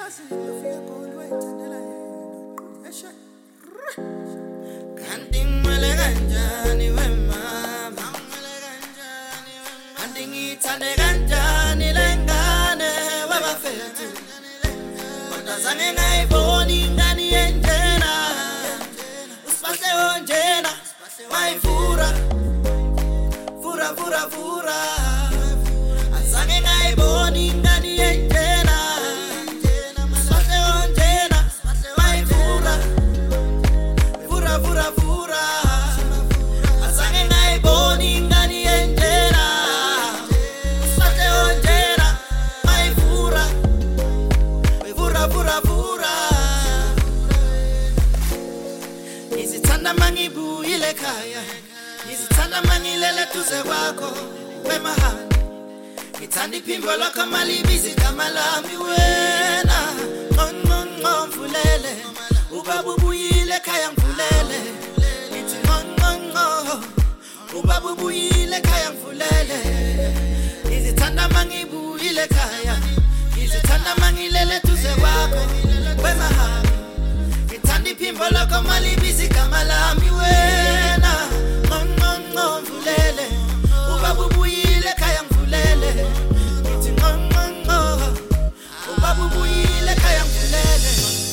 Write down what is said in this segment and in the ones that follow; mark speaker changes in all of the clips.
Speaker 1: Kanti ngimele kanjani wemama, kanti ngithande kanjani lengane wabafethu, kodwa zange ngayiboni ingane yenjena, usibahle onjena, wayivura, vura, azange ngayiboni ingane yenjena, usibahle onjena, wayivura, vura, azange ngayiboni ingane yenjena, usibahle onjena, wayivura, vura. Ngizithanda mangibuyile ekhaya, ngizithanda mangilele duze kwakho wemahani, ngithanda iphimbo lakho malibiza igama lami wena, ngomvulele, ubaba ubuyile ekhaya ngivulele, ngithi ubaba ubuyile ekhaya ngivulele, ngizithanda mangibuyile ekhaya, ngizithanda mangilele duze kwakho wemahani, ngithanda iphimbo lakho malibiza igama lami wena, ngomvulele, ubaba ubuyile ekhaya ngivulele, ngithi ubaba ubuyile ekhaya ngivulele,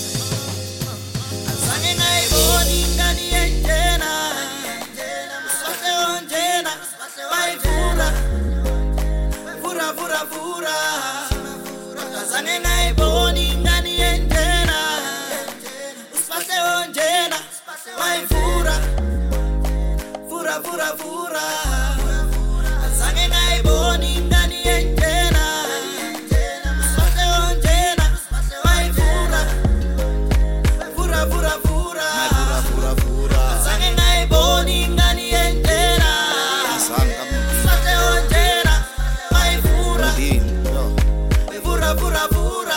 Speaker 1: azange ngayiboni ingane yenjena, usibahle onjena, wayivura, azange ngayiboni ingane yenjena, usibahle onjena, wayivura, vura, azange ngayiboni ingane yenjena, usibahle onjena, wayivura, vura, azange ngayiboni ingane yenjena, usibahle onjena, wayivura, vura.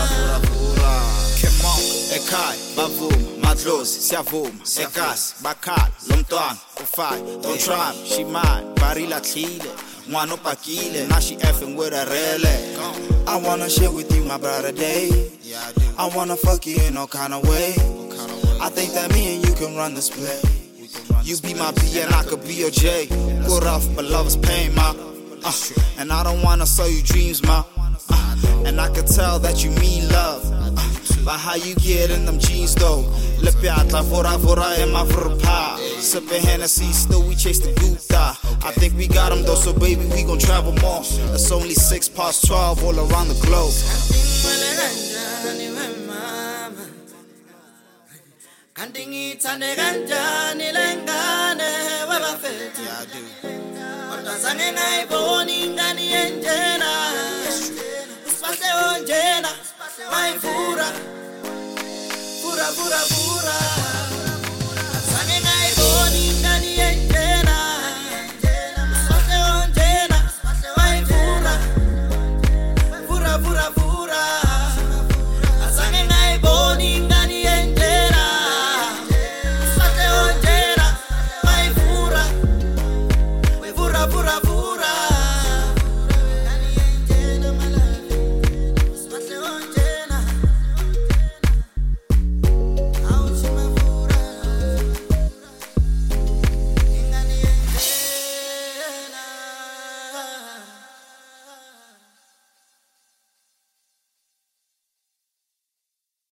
Speaker 2: Come on, ekhaya bavuma madlozi siyavuma ekasi bakhala lomntwana ufai don't try me, she mine barila tlile ngwana opakile now she effing with a rele. I wanna share with you my brother day, I wanna fuck you in all kind of way. I think that me and you can run this play. You be my B and I could be your J. Good off but love is pain, ma. And I don't wanna sell you dreams, ma. And I could tell that you mean love by how you get in them jeans though. Lepiatla vora in my verpa. Sippin' Hennessy, still we chase the Gupta. I think we got them though, so baby we gon' travel more. It's only 12 all around the globe.
Speaker 1: Kanti ngithande kanjani lengane wabafethu, kodwa zange ngayiboni ingane yenjena, usibahle onjena, wayivura, vura.